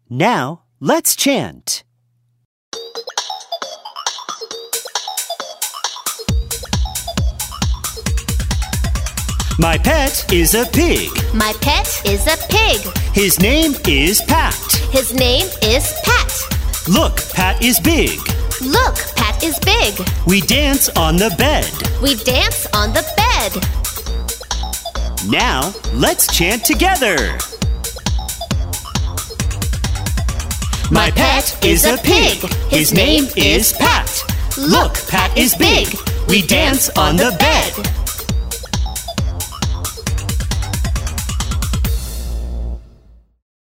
Now, let's chant. My pet is a pig. My pet is a pig. His name is Pat. His name is Pat. Look, Pat is big. Look, Pat is big. We dance on the bed. We dance on the bed. Now, let's chant together. My pet is a pig. His name is Pat. Look, Pat is big. We dance on the bed.